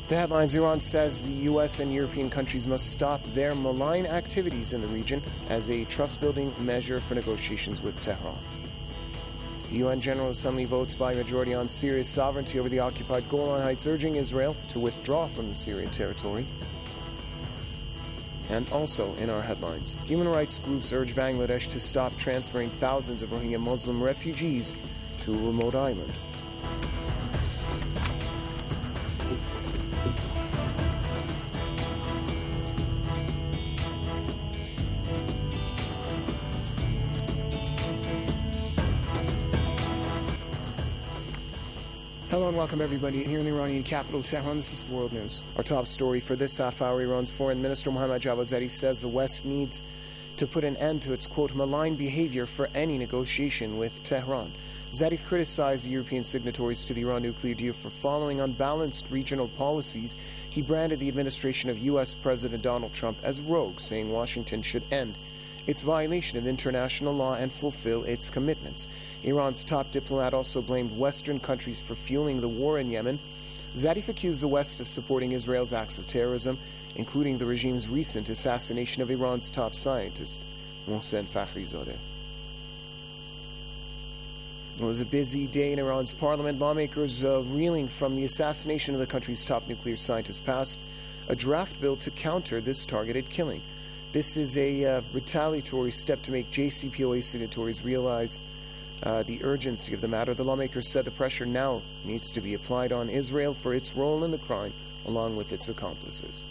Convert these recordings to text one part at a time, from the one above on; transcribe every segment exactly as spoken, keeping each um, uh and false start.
The headlines: Iran says the U S and European countries must stop their malign activities in the region as a trust-building measure for negotiations with Tehran. The U N General Assembly votes by majority on Syria's sovereignty over the occupied Golan Heights, urging Israel to withdraw from the Syrian territory. And also in our headlines, human rights groups urge Bangladesh to stop transferring thousands of Rohingya Muslim refugees to a remote island. Hello and welcome everybody here in the Iranian capital, Tehran. This is World News. Our top story for this half hour: Iran's Foreign Minister Mohammad Javad Zarif says the West needs to put an end to its, quote, malign behavior for any negotiation with Tehran. Zarif criticized the European signatories to the Iran nuclear deal for following unbalanced regional policies. He branded the administration of U S President Donald Trump as rogue, saying Washington should end its violation of international law and fulfill its commitments. Iran's top diplomat also blamed Western countries for fueling the war in Yemen. Zarif accused the West of supporting Israel's acts of terrorism, including the regime's recent assassination of Iran's top scientist, Mohsen Fakhrizadeh. It was a busy day in Iran's parliament. Lawmakers uh, reeling from the assassination of the country's top nuclear scientist passed a draft bill to counter this targeted killing. This is a uh, retaliatory step to make J C P O A signatories realize uh, the urgency of the matter. The lawmakers said the pressure now needs to be applied on Israel for its role in the crime, along with its accomplices.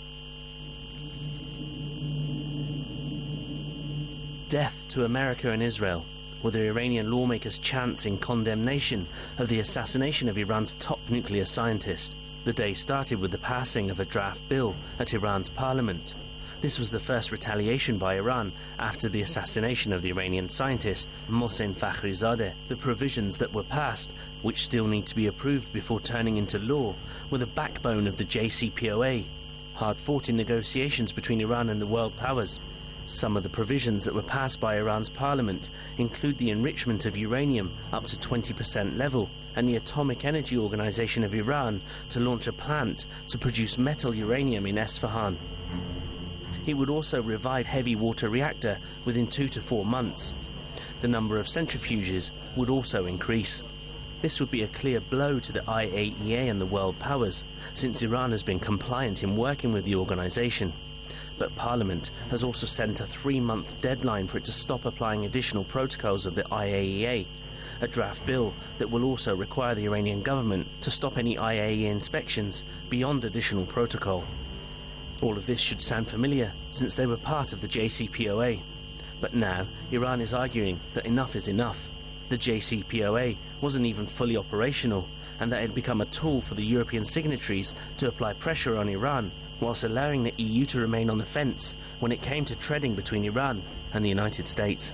Death to America and Israel were the Iranian lawmakers' chants in condemnation of the assassination of Iran's top nuclear scientist. The day started with the passing of a draft bill at Iran's parliament. This was the first retaliation by Iran after the assassination of the Iranian scientist Mohsen Fakhrizadeh. The provisions that were passed, which still need to be approved before turning into law, were the backbone of the J C P O A, hard-fought in negotiations between Iran and the world powers. Some of the provisions that were passed by Iran's parliament include the enrichment of uranium up to twenty percent level, and the Atomic Energy Organization of Iran to launch a plant to produce metal uranium in Esfahan. It would also revive heavy water reactor within two to four months. The number of centrifuges would also increase. This would be a clear blow to the I A E A and the world powers, since Iran has been compliant in working with the organization. But Parliament has also set a three-month deadline for it to stop applying additional protocols of the I A E A, a draft bill that will also require the Iranian government to stop any I A E A inspections beyond additional protocol. All of this should sound familiar, since they were part of the J C P O A. But now, Iran is arguing that enough is enough. The J C P O A wasn't even fully operational, and that it had become a tool for the European signatories to apply pressure on Iran, whilst allowing the E U to remain on the fence when it came to treading between Iran and the United States.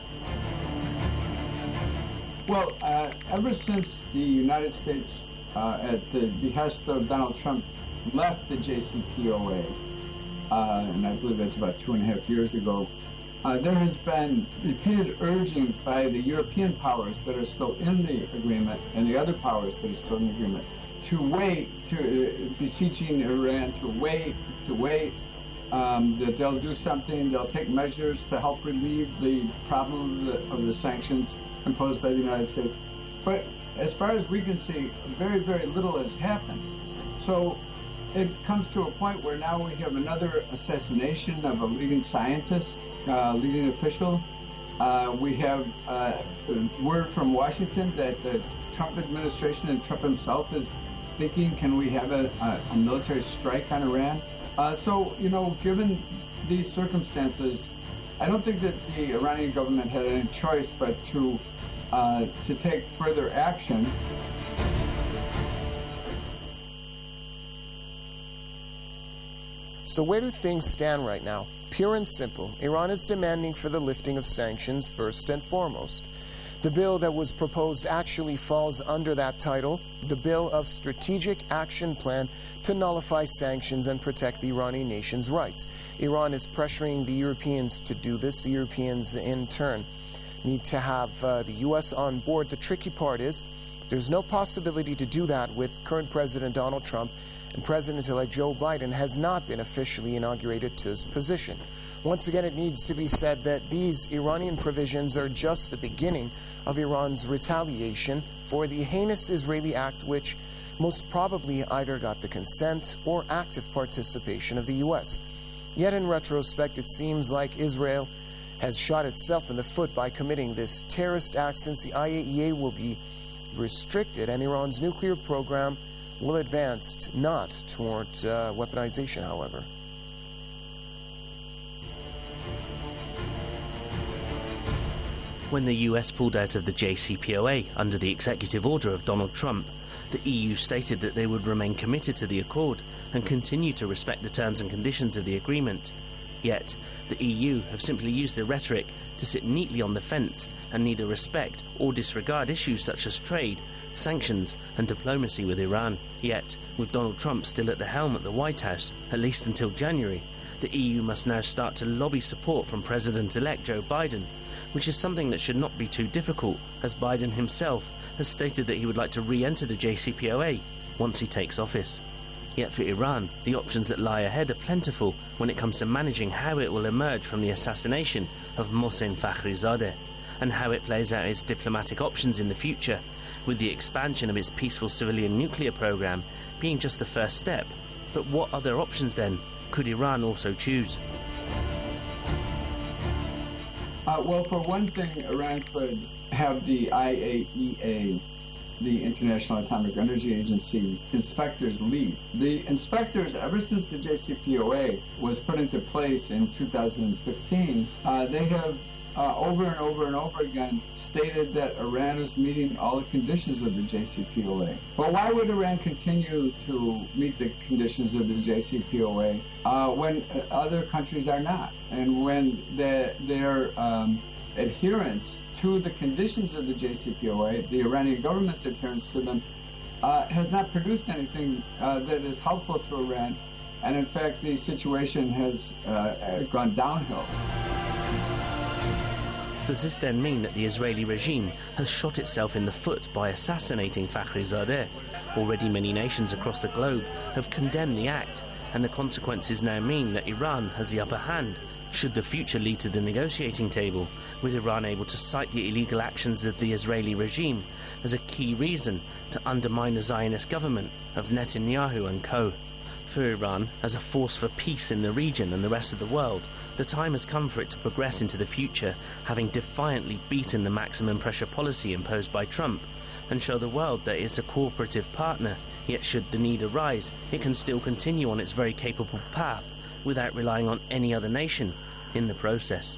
Well, uh, ever since the United States, uh, at the behest of Donald Trump, left the J C P O A, Uh, and I believe that's about two and a half years ago, uh, there has been repeated urgings by the European powers that are still in the agreement and the other powers that are still in the agreement to wait, to uh, beseeching Iran to wait, to wait, um, that they'll do something, they'll take measures to help relieve the problem of the, of the sanctions imposed by the United States. But as far as we can see, very, very little has happened. So it comes to a point where now we have another assassination of a leading scientist, uh, leading official. Uh, we have uh, word from Washington that the Trump administration and Trump himself is thinking, can we have a, a, a military strike on Iran? Uh, so, you know, given these circumstances, I don't think that the Iranian government had any choice but to uh, to take further action. So where do things stand right now? Pure and simple, Iran is demanding for the lifting of sanctions first and foremost. The bill that was proposed actually falls under that title, the Bill of Strategic Action Plan to nullify sanctions and protect the Iranian nation's rights. Iran is pressuring the Europeans to do this. The Europeans, in turn, need to have uh, the U S on board. The tricky part is There's no possibility to do that with current President Donald Trump, and President-elect Joe Biden has not been officially inaugurated to his position. Once again, it needs to be said that these Iranian provisions are just the beginning of Iran's retaliation for the heinous Israeli act, which most probably either got the consent or active participation of the U S. Yet in retrospect, it seems like Israel has shot itself in the foot by committing this terrorist act, since the I A E A will be restricted and Iran's nuclear program will advance not toward uh, weaponization, however. When the U S pulled out of the J C P O A under the executive order of Donald Trump, the E U stated that they would remain committed to the accord and continue to respect the terms and conditions of the agreement. Yet, the E U have simply used their rhetoric to sit neatly on the fence and neither respect or disregard issues such as trade, sanctions and diplomacy with Iran. Yet, with Donald Trump still at the helm at the White House, at least until January, the E U must now start to lobby support from President-elect Joe Biden, which is something that should not be too difficult, as Biden himself has stated that he would like to re-enter the J C P O A once he takes office. Yet for Iran, the options that lie ahead are plentiful when it comes to managing how it will emerge from the assassination of Mohsen Fakhrizadeh, and how it plays out its diplomatic options in the future, with the expansion of its peaceful civilian nuclear program being just the first step. But what other options then could Iran also choose? Uh, well, for one thing, Iran could have the I A E A, the International Atomic Energy Agency, inspectors leave. The inspectors, ever since the J C P O A was put into place in two thousand fifteen, uh, they have uh, over and over and over again stated that Iran is meeting all the conditions of the J C P O A. But why would Iran continue to meet the conditions of the J C P O A uh, when other countries are not? And when the, their um, adherence to the conditions of the J C P O A, the Iranian government's adherence to them, uh, has not produced anything uh, that is helpful to Iran. And in fact, the situation has uh, gone downhill. Does this then mean that the Israeli regime has shot itself in the foot by assassinating Fakhrizadeh? Already many nations across the globe have condemned the act, and the consequences now mean that Iran has the upper hand should the future lead to the negotiating table, with Iran able to cite the illegal actions of the Israeli regime as a key reason to undermine the Zionist government of Netanyahu and co. For Iran, as a force for peace in the region and the rest of the world, the time has come for it to progress into the future, having defiantly beaten the maximum pressure policy imposed by Trump, and show the world that it's a cooperative partner, yet should the need arise, it can still continue on its very capable path without relying on any other nation in the process.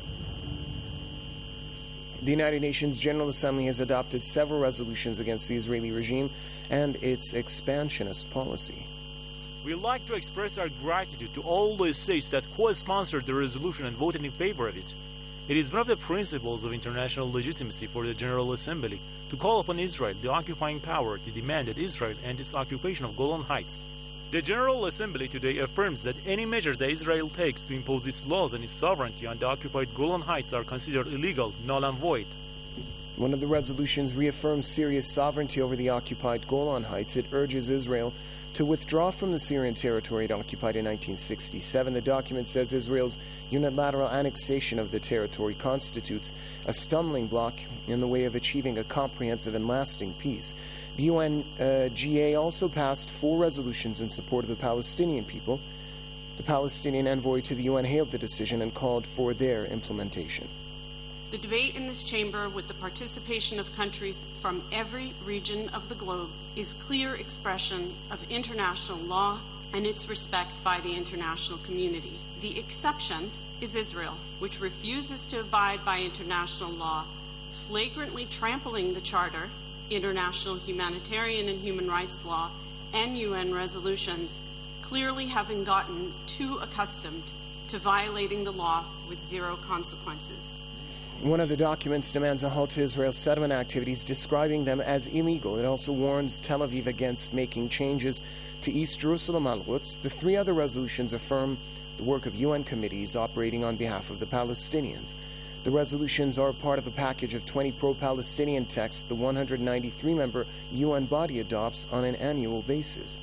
The United Nations General Assembly has adopted several resolutions against the Israeli regime and its expansionist policy. We'd like to express our gratitude to all the states that co-sponsored the resolution and voted in favor of it. It is one of the principles of international legitimacy for the General Assembly to call upon Israel, the occupying power, to demand that Israel end its occupation of Golan Heights. The General Assembly today affirms that any measure that Israel takes to impose its laws and its sovereignty on the occupied Golan Heights are considered illegal, null and void. One of the resolutions reaffirms Syria's sovereignty over the occupied Golan Heights. It urges Israel to withdraw from the Syrian territory it occupied in nineteen sixty-seven. The document says Israel's unilateral annexation of the territory constitutes a stumbling block in the way of achieving a comprehensive and lasting peace. The U N G A also passed four resolutions in support of the Palestinian people. The Palestinian envoy to the U N hailed the decision and called for their implementation. The debate in this chamber, with the participation of countries from every region of the globe, is clear expression of international law and its respect by the international community. The exception is Israel, which refuses to abide by international law, flagrantly trampling the Charter, international humanitarian and human rights law, and U N resolutions, clearly having gotten too accustomed to violating the law with zero consequences. One of the documents demands a halt to Israel's settlement activities, describing them as illegal. It also warns Tel Aviv against making changes to East Jerusalem al-Quds. The three other resolutions affirm the work of U N committees operating on behalf of the Palestinians. The resolutions are part of a package of twenty pro-Palestinian texts the one hundred ninety-three member U N body adopts on an annual basis.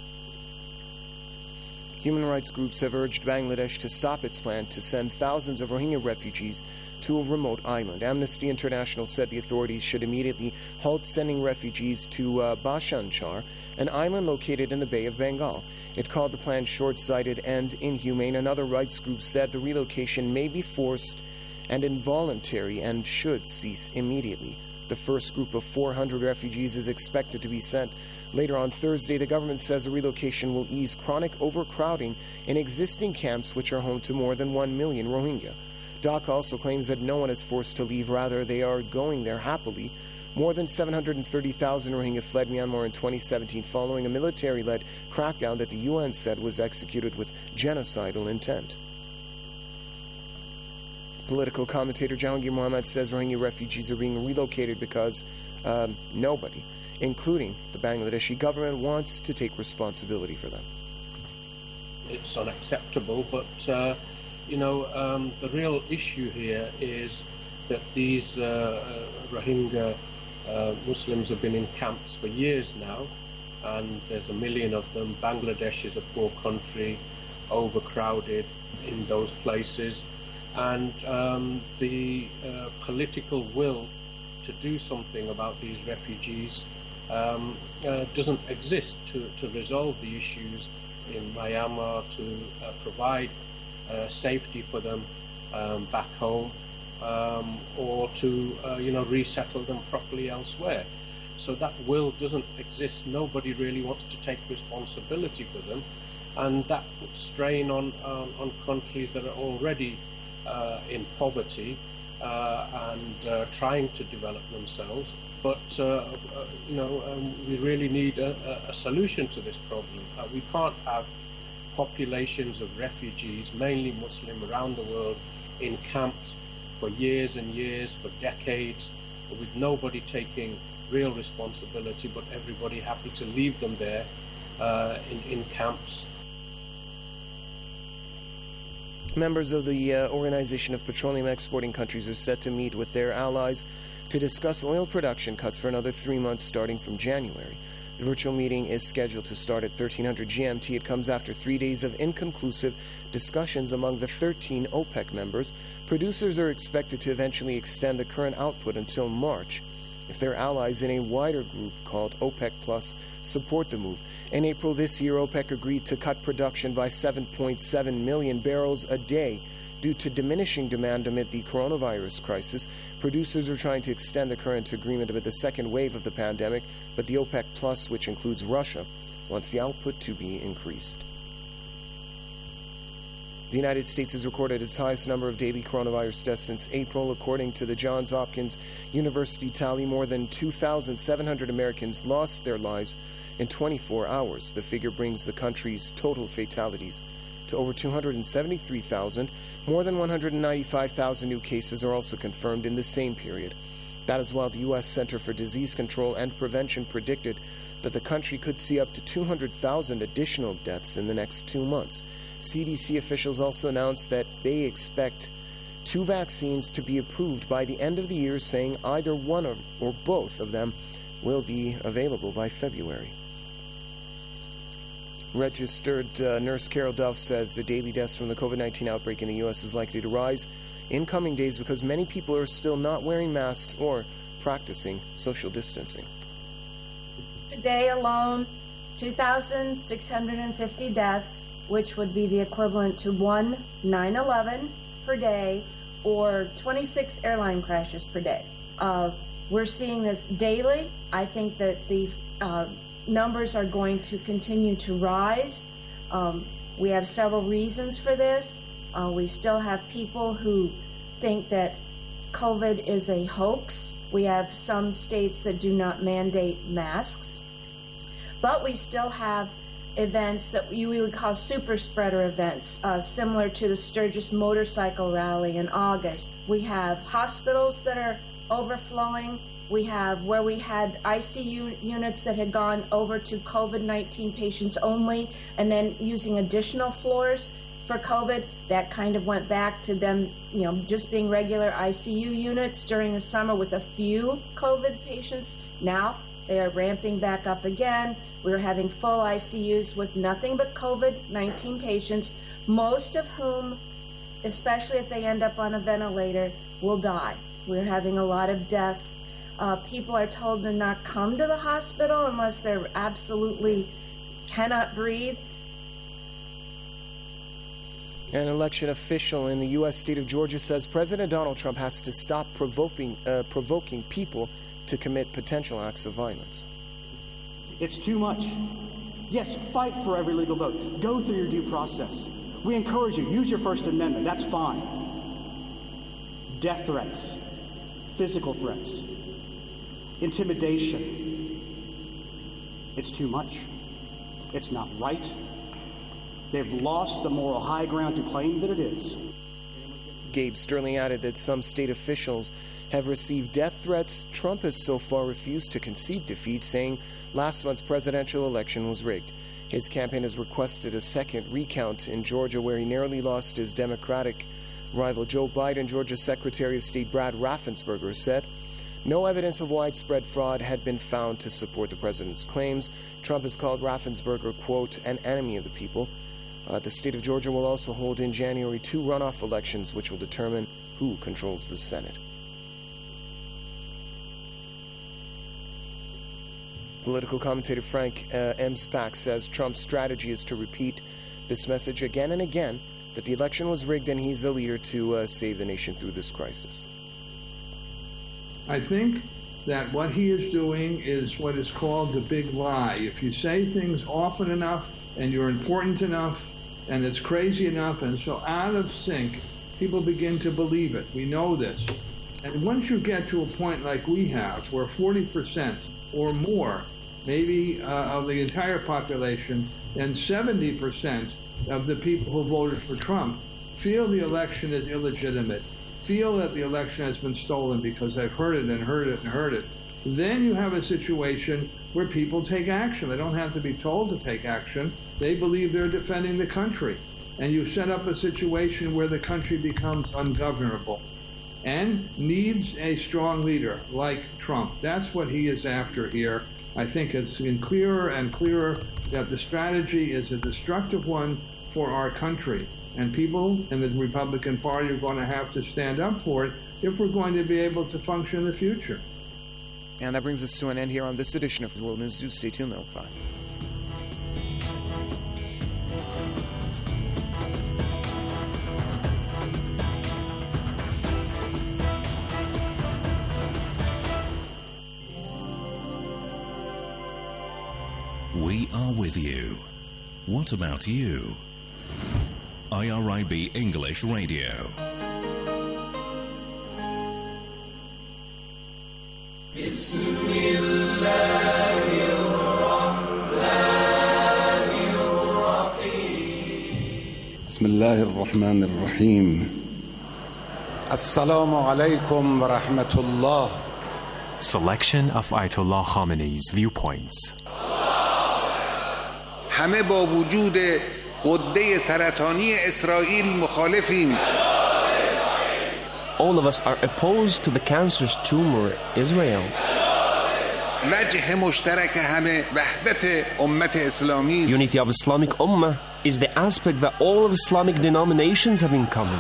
Human rights groups have urged Bangladesh to stop its plan to send thousands of Rohingya refugees to a remote island. Amnesty International said the authorities should immediately halt sending refugees to uh, Bhashan Char, an island located in the Bay of Bengal. It called the plan short-sighted and inhumane. Another rights group said the relocation may be forced and involuntary and should cease immediately. The first group of four hundred refugees is expected to be sent later on Thursday. The government says the relocation will ease chronic overcrowding in existing camps, which are home to more than one million Rohingya. Dhaka also claims that no one is forced to leave. Rather, they are going there happily. More than seven hundred thirty thousand Rohingya fled Myanmar in twenty seventeen following a military-led crackdown that the U N said was executed with genocidal intent. Political commentator Jahangir Mohammed says Rohingya refugees are being relocated because um, nobody, including the Bangladeshi government, wants to take responsibility for them. It's unacceptable, but, uh, you know, um, the real issue here is that these uh, Rohingya uh, Muslims have been in camps for years now, and there's a million of them. Bangladesh is a poor country, overcrowded in those places. And um, the uh, political will to do something about these refugees um, uh, doesn't exist to, to resolve the issues in Myanmar, to uh, provide uh, safety for them um, back home, um, or to uh, you know resettle them properly elsewhere. So that will doesn't exist. Nobody really wants to take responsibility for them, and that puts strain on on, on countries that are already Uh, in poverty uh, and uh, trying to develop themselves. But, uh, uh, you know, um, we really need a, a solution to this problem. Uh, we can't have populations of refugees, mainly Muslim, around the world in camps for years and years, for decades, with nobody taking real responsibility, but everybody happy to leave them there uh, in, in camps. Members of the uh, Organization of Petroleum Exporting Countries are set to meet with their allies to discuss oil production cuts for another three months starting from January. The virtual meeting is scheduled to start at thirteen hundred G M T. It comes after three days of inconclusive discussions among the thirteen OPEC members. Producers are expected to eventually extend the current output until March if their allies in a wider group called OPEC Plus support the move. In April this year, OPEC agreed to cut production by seven point seven million barrels a day due to diminishing demand amid the coronavirus crisis. Producers are trying to extend the current agreement amid the second wave of the pandemic, but the OPEC Plus, which includes Russia, wants the output to be increased. The United States has recorded its highest number of daily coronavirus deaths since April. According to the Johns Hopkins University tally, more than two thousand seven hundred Americans lost their lives in twenty-four hours. The figure brings the country's total fatalities to over two hundred seventy-three thousand. More than one hundred ninety-five thousand new cases are also confirmed in the same period. That is while the U S Center for Disease Control and Prevention predicted that the country could see up to two hundred thousand additional deaths in the next two months. C D C officials also announced that they expect two vaccines to be approved by the end of the year, saying either one or, or both of them will be available by February. Registered uh, nurse Carol Duff says the daily deaths from the COVID nineteen outbreak in the U S is likely to rise in coming days because many people are still not wearing masks or practicing social distancing. Today alone, two thousand six hundred fifty deaths, which would be the equivalent to one nine eleven per day or twenty-six airline crashes per day. Uh, we're seeing this daily. I think that the uh, numbers are going to continue to rise. Um, we have several reasons for this. Uh, we still have people who think that COVID is a hoax. We have some states that do not mandate masks. But we still have events that we would call super spreader events, uh, similar to the Sturgis motorcycle rally in August. We have hospitals that are overflowing. We have where we had I C U units that had gone over to COVID nineteen patients only and then using additional floors. for COVID. That kind of went back to them, you know, just being regular I C U units during the summer with a few COVID patients. Now they are ramping back up again. We're having full I C Us with nothing but COVID nineteen patients, most of whom, especially if they end up on a ventilator, will die. We're having a lot of deaths. Uh, people are told to not come to the hospital unless they're absolutely cannot breathe. An election official in the U S state of Georgia says President Donald Trump has to stop provoking, uh, provoking people to commit potential acts of violence. It's too much. Yes, fight for every legal vote. Go through your due process. We encourage you, use your First Amendment. That's fine. Death threats, physical threats, intimidation. It's too much. It's not right. They've lost the moral high ground to claim that it is. Gabe Sterling added that some state officials have received death threats. Trump has so far refused to concede defeat, saying last month's presidential election was rigged. His campaign has requested a second recount in Georgia, where he narrowly lost his Democratic rival Joe Biden. Georgia Secretary of State Brad Raffensperger said no evidence of widespread fraud had been found to support the president's claims. Trump has called Raffensperger, quote, an enemy of the people. Uh, the state of Georgia will also hold in January two runoff elections, which will determine who controls the Senate. Political commentator Frank uh, M. Spack says Trump's strategy is to repeat this message again and again, that the election was rigged and he's the leader to uh, save the nation through this crisis. I think that what he is doing is what is called the big lie. If you say things often enough and you're important enough and it's crazy enough and so out of sync, people begin to believe it. We know this. And once you get to a point like we have, where forty percent or more, maybe uh, of the entire population, and seventy percent of the people who voted for Trump feel the election is illegitimate, feel that the election has been stolen because they've heard it and heard it and heard it, then you have a situation where people take action. They don't have to be told to take action. They believe they're defending the country. And you set up a situation where the country becomes ungovernable and needs a strong leader like Trump. That's what he is after here. I think it's been clearer and clearer that the strategy is a destructive one for our country. And people in the Republican Party are going to have to stand up for it if we're going to be able to function in the future. And that brings us to an end here on this edition of World News. Do stay tuned, though. Bye. We are with you. What about you? I R I B English Radio. بسم الله الرحمن الرحيم السلام عليكم ورحمة الله. Selection of Ayatollah Khamenei's viewpoints. همه با وجود غده سرطانی اسرائیل مخالفیم. All of us are opposed to the cancerous tumor Israel. وجه مشترک همه وحدت امت اسلامی است. Unity of Islamic Ummah is the aspect that all of Islamic denominations have in common.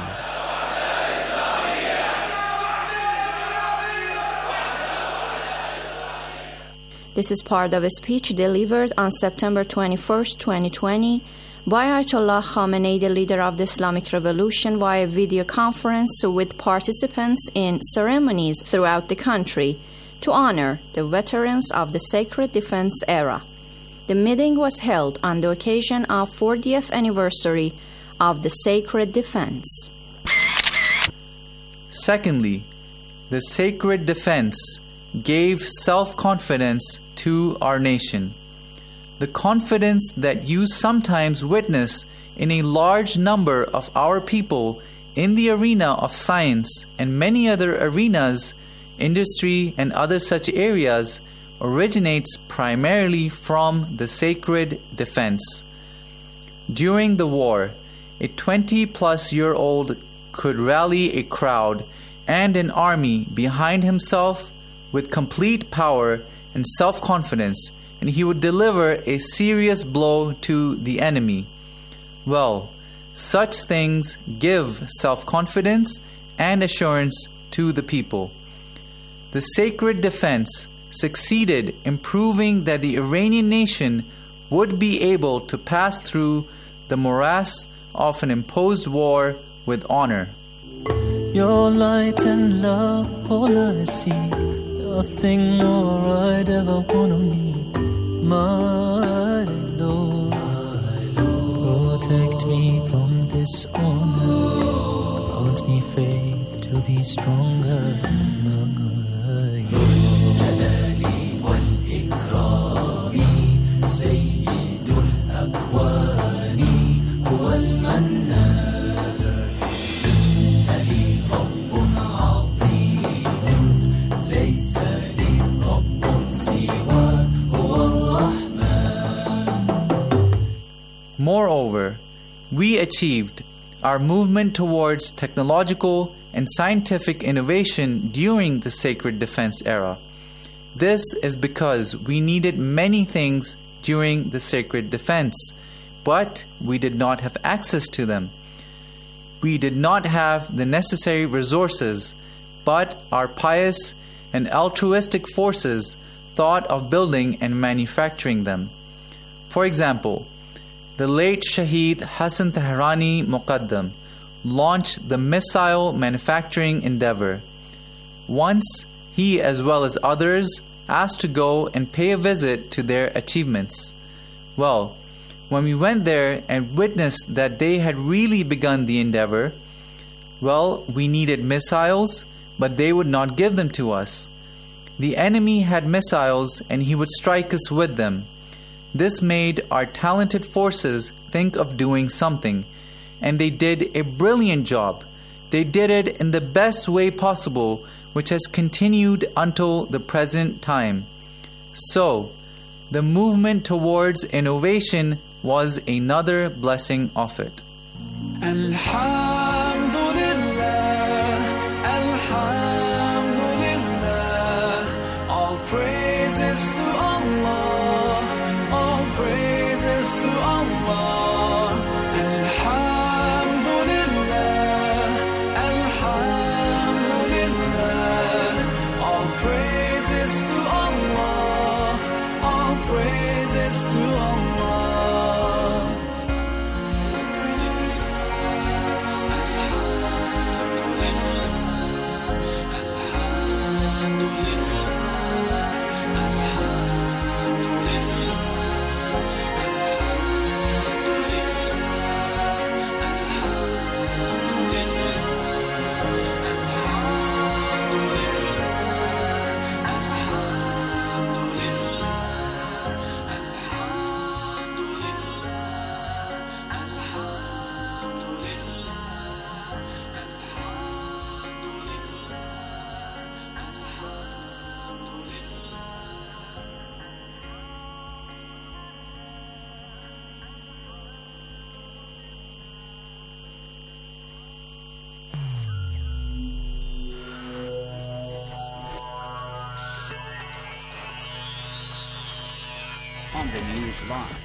This is part of a speech delivered on September twenty-first, twenty twenty, by Ayatollah Khamenei, the leader of the Islamic Revolution, via video conference with participants in ceremonies throughout the country to honor the veterans of the Sacred Defense era. The meeting was held on the occasion of fortieth anniversary of the Sacred Defense. Secondly, the Sacred Defense gave self-confidence to our nation. The confidence that you sometimes witness in a large number of our people in the arena of science and many other arenas, industry and other such areas, originates primarily from the Sacred Defense. During the war, a twenty-plus-year-old could rally a crowd and an army behind himself with complete power and self-confidence, and he would deliver a serious blow to the enemy. Well, such things give self-confidence and assurance to the people. The sacred defense succeeded in proving that the Iranian nation would be able to pass through the morass of an imposed war with honor. Your light and love, all I see, nothing more I'd ever wanna need. My Lord, protect me from dishonor, grant me faith to be stronger. Moreover, we achieved our movement towards technological and scientific innovation during the sacred defense era. This is because we needed many things during the sacred defense, but we did not have access to them. We did not have the necessary resources, but our pious and altruistic forces thought of building and manufacturing them. For example, the late Shaheed Hassan Tehrani Muqaddam launched the missile manufacturing endeavor. Once, he as well as others asked to go and pay a visit to their achievements. Well, when we went there and witnessed that they had really begun the endeavor, well, we needed missiles, but they would not give them to us. The enemy had missiles and he would strike us with them. This made our talented forces think of doing something, and they did a brilliant job. They did it in the best way possible, which has continued until the present time. So, the movement towards innovation was another blessing of it. Alhamdulillah, Alhamdulillah, all praises to Allah, all praises to Allah. Alhamdulillah, Alhamdulillah, all praises to Allah, all praises to Allah. On the news line.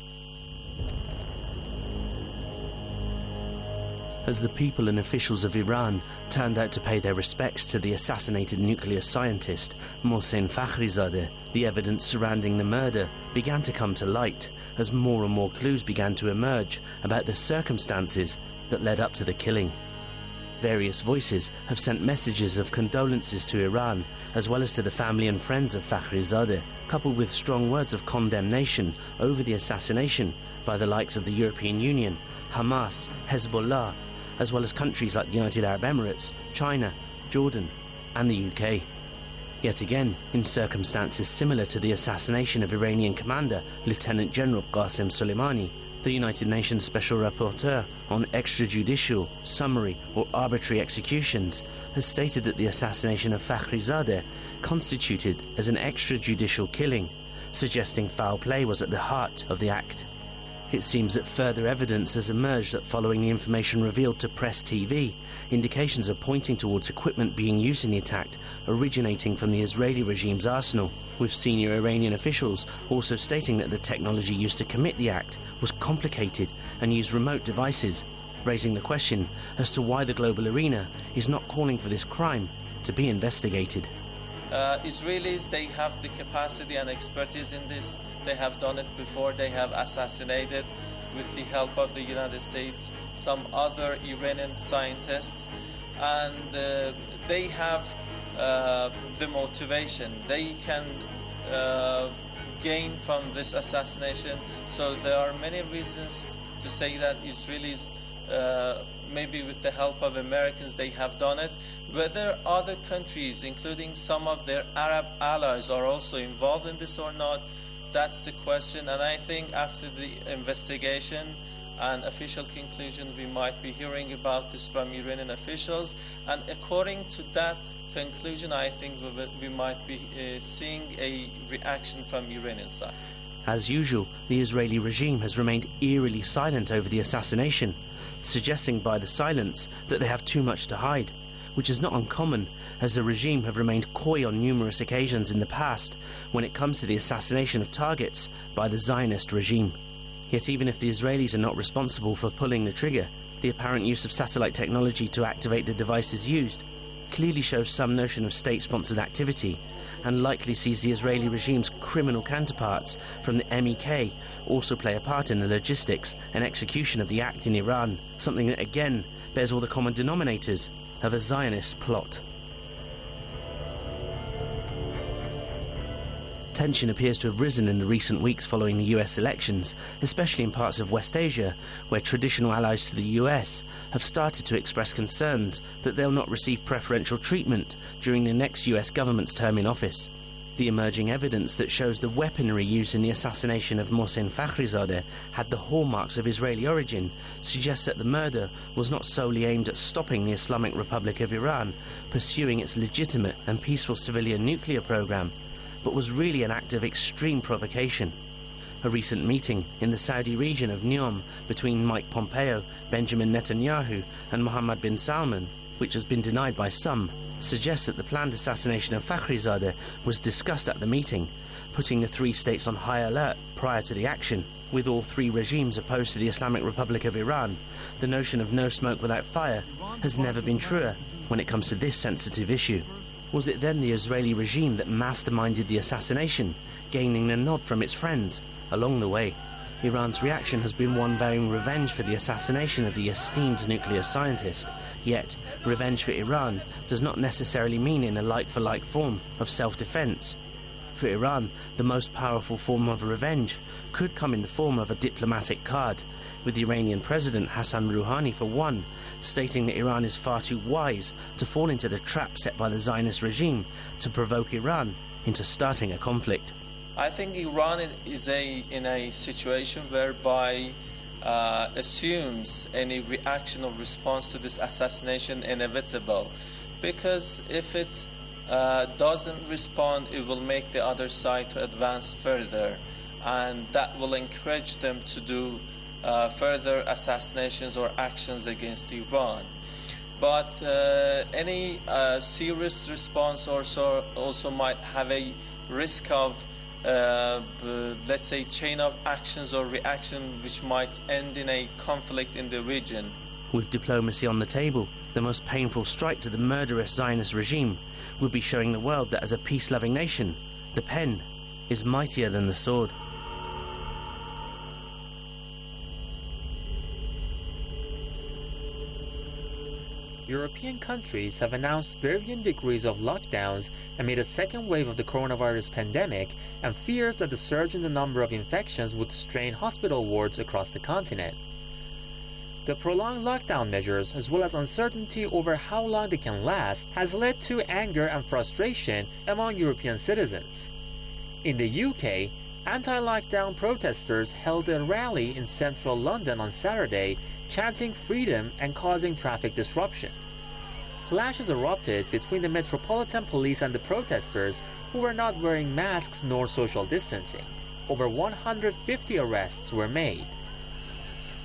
As the people and officials of Iran turned out to pay their respects to the assassinated nuclear scientist Mohsen Fakhrizadeh, the evidence surrounding the murder began to come to light as more and more clues began to emerge about the circumstances that led up to the killing. Various voices have sent messages of condolences to Iran, as well as to the family and friends of Fakhrizadeh, coupled with strong words of condemnation over the assassination by the likes of the European Union, Hamas, Hezbollah, as well as countries like the United Arab Emirates, China, Jordan, and the U K. Yet again, in circumstances similar to the assassination of Iranian commander Lieutenant General Qasem Soleimani, the United Nations Special Rapporteur on extrajudicial, summary or arbitrary executions has stated that the assassination of Fakhrizadeh constituted as an extrajudicial killing, suggesting foul play was at the heart of the act. It seems that further evidence has emerged that following the information revealed to Press T V, indications are pointing towards equipment being used in the attack originating from the Israeli regime's arsenal, with senior Iranian officials also stating that the technology used to commit the act was complicated and used remote devices, raising the question as to why the global arena is not calling for this crime to be investigated. Uh, Israelis, they have the capacity and expertise in this. They have done it before. They have assassinated, with the help of the United States, some other Iranian scientists, and uh, they have uh, the motivation. They can uh, gain from this assassination. So there are many reasons to say that Israelis, uh, maybe with the help of Americans, they have done it. Whether other countries, including some of their Arab allies, are also involved in this or not, that's the question. And I think after the investigation and official conclusion, we might be hearing about this from Iranian officials. And according to that conclusion, I think we, we might be uh, seeing a reaction from Iranian side. As usual, the Israeli regime has remained eerily silent over the assassination, suggesting by the silence that they have too much to hide, which is not uncommon, as the regime have remained coy on numerous occasions in the past when it comes to the assassination of targets by the Zionist regime. Yet even if the Israelis are not responsible for pulling the trigger, the apparent use of satellite technology to activate the devices used clearly shows some notion of state-sponsored activity, and likely sees the Israeli regime's criminal counterparts from the M E K also play a part in the logistics and execution of the act in Iran, something that again bears all the common denominators of a Zionist plot. Tension appears to have risen in the recent weeks following the U S elections, especially in parts of West Asia, where traditional allies to the U S have started to express concerns that they'll not receive preferential treatment during the next U S government's term in office. The emerging evidence that shows the weaponry used in the assassination of Mohsen Fakhrizadeh had the hallmarks of Israeli origin suggests that the murder was not solely aimed at stopping the Islamic Republic of Iran pursuing its legitimate and peaceful civilian nuclear program, but was really an act of extreme provocation. A recent meeting in the Saudi region of Neom between Mike Pompeo, Benjamin Netanyahu and Mohammed bin Salman, which has been denied by some, suggests that the planned assassination of Fakhrizadeh was discussed at the meeting, putting the three states on high alert prior to the action. With all three regimes opposed to the Islamic Republic of Iran, the notion of no smoke without fire has never been truer when it comes to this sensitive issue. Was it then the Israeli regime that masterminded the assassination, gaining a nod from its friends along the way? Iran's reaction has been one vowing revenge for the assassination of the esteemed nuclear scientist. Yet, revenge for Iran does not necessarily mean in a like-for-like form of self-defense. For Iran, the most powerful form of revenge could come in the form of a diplomatic card, with the Iranian President Hassan Rouhani, for one, stating that Iran is far too wise to fall into the trap set by the Zionist regime to provoke Iran into starting a conflict. I think Iran is a, in a situation whereby uh, assumes any reaction or response to this assassination inevitable, because if it uh, doesn't respond, it will make the other side to advance further, and that will encourage them to do uh, further assassinations or actions against Iran. But uh, any uh, serious response also also might have a risk of Uh, let's say chain of actions or reaction which might end in a conflict in the region. With diplomacy on the table, the most painful strike to the murderous Zionist regime would be showing the world that as a peace-loving nation, the pen is mightier than the sword. European countries have announced varying degrees of lockdowns amid a second wave of the coronavirus pandemic and fears that the surge in the number of infections would strain hospital wards across the continent. The prolonged lockdown measures, as well as uncertainty over how long they can last, has led to anger and frustration among European citizens. In the U K, anti-lockdown protesters held a rally in central London on Saturday, chanting freedom and causing traffic disruption. Clashes erupted between the Metropolitan Police and the protesters, who were not wearing masks nor social distancing. Over one hundred fifty arrests were made.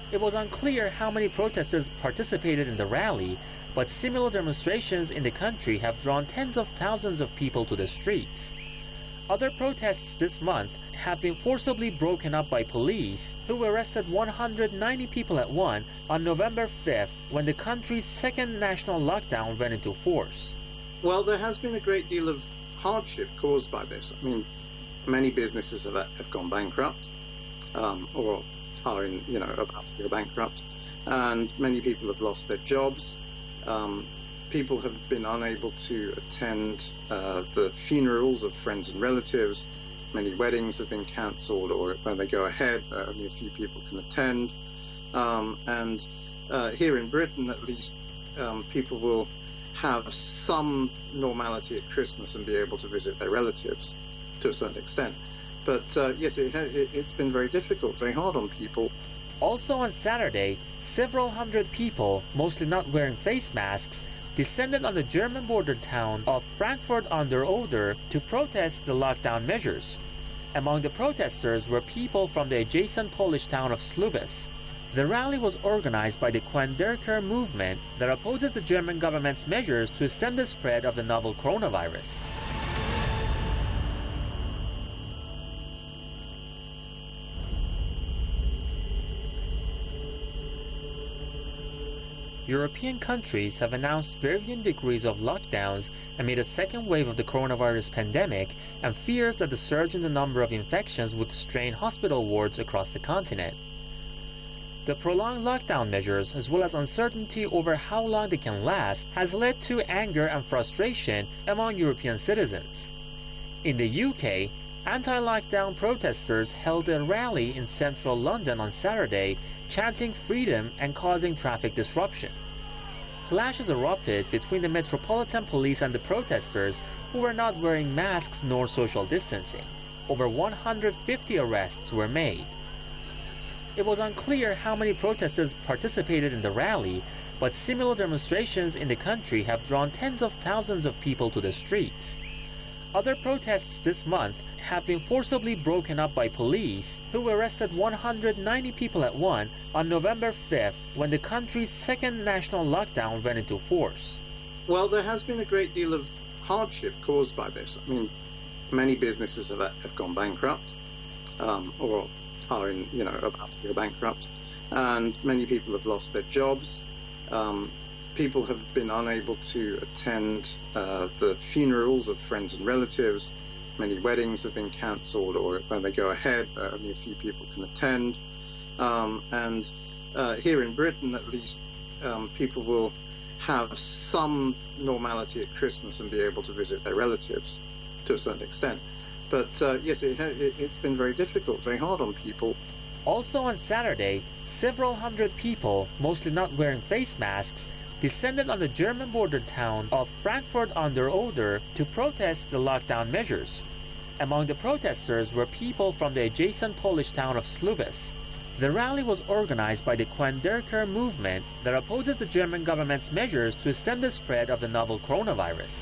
It was unclear how many protesters participated in the rally, but similar demonstrations in the country have drawn tens of thousands of people to the streets. Other protests this month have been forcibly broken up by police, who arrested one hundred ninety people at once on November fifth when the country's second national lockdown went into force. Well, there has been a great deal of hardship caused by this. I mean, many businesses have, have gone bankrupt, um, or are in, you know, about to go bankrupt, and many people have lost their jobs. Um, people have been unable to attend uh, the funerals of friends and relatives. Many weddings have been cancelled, or when they go ahead, uh, only a few people can attend. Um, and uh, here in Britain, at least, um, people will have some normality at Christmas and be able to visit their relatives to a certain extent. But uh, yes, it ha- it, it's been very difficult, very hard on people. Also on Saturday, several hundred people, mostly not wearing face masks, descended on the German-bordered town of Frankfurt an der Oder to protest the lockdown measures. Among the protesters were people from the adjacent Polish town of Słubice. The rally was organized by the Quenderker movement that opposes the German government's measures to stem the spread of the novel coronavirus. European countries have announced varying degrees of lockdowns amid a second wave of the coronavirus pandemic and fears that the surge in the number of infections would strain hospital wards across the continent. The prolonged lockdown measures, as well as uncertainty over how long they can last, has led to anger and frustration among European citizens. In the U K, anti-lockdown protesters held a rally in central London on Saturday, chanting freedom and causing traffic disruption. Clashes erupted between the Metropolitan Police and the protesters, who were not wearing masks nor social distancing. Over one hundred fifty arrests were made. It was unclear how many protesters participated in the rally, but similar demonstrations in the country have drawn tens of thousands of people to the streets. Other protests this month have been forcibly broken up by police, who arrested one hundred ninety people at once on November fifth when the country's second national lockdown went into force. Well, there has been a great deal of hardship caused by this. I mean, many businesses have, have gone bankrupt, um, or are in, you know, about to go bankrupt, and many people have lost their jobs. Um, people have been unable to attend uh, the funerals of friends and relatives. Many weddings have been cancelled, or when they go ahead, uh, only a few people can attend. Um, and uh, here in Britain, at least, um, people will have some normality at Christmas and be able to visit their relatives to a certain extent. But uh, yes, it ha- it, it's been very difficult, very hard on people. Also on Saturday, several hundred people, mostly not wearing face masks, descended on the German-bordered town of Frankfurt an der Oder to protest the lockdown measures. Among the protesters were people from the adjacent Polish town of Słubice. The rally was organized by the Quenderker movement that opposes the German government's measures to stem the spread of the novel coronavirus.